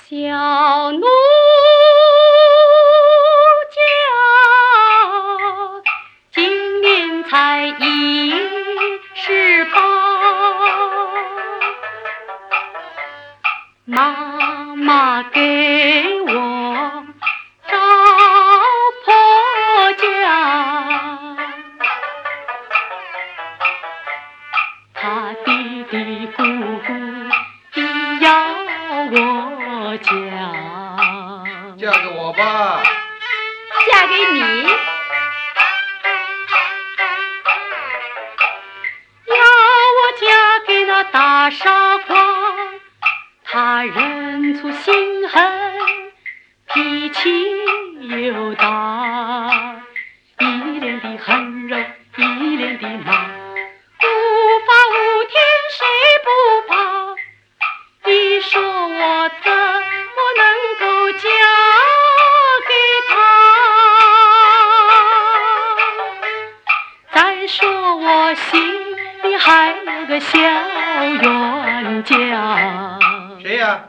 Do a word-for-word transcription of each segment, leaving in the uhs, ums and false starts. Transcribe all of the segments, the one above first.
小奴家今年才一十八，妈妈给我找婆家，她嘀嘀咕咕地要我嫁， 嫁给我吧。 嫁给你？ 要我嫁给那大傻瓜，他人粗心狠，脾气又大，一脸的横肉，一脸的骂，无法无天谁不怕？你说我怎么能够嫁给他？再说我心里还有个小冤家。 谁呀？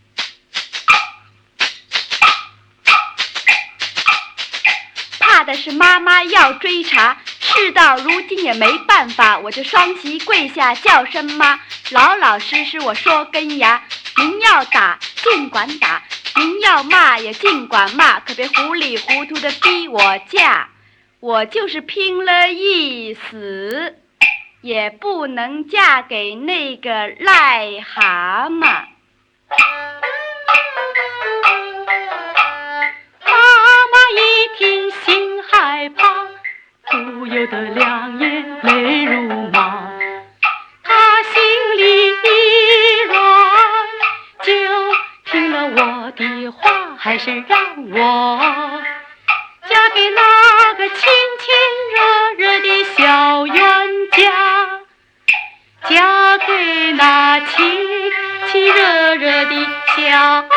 怕的是妈妈要追查，事到如今也没办法，我就双膝跪下叫声妈，老老实实我说根牙。您要打尽管打，您要骂也尽管骂，可别糊里糊涂的逼我嫁，我就是拼了一死也不能嫁给那个癞蛤蟆。 妈妈一听心害怕，不由得两眼泪如麻，她心里一软，就听了我的话，还是让我嫁给那个亲亲热热的小冤家，嫁给那亲亲热热的小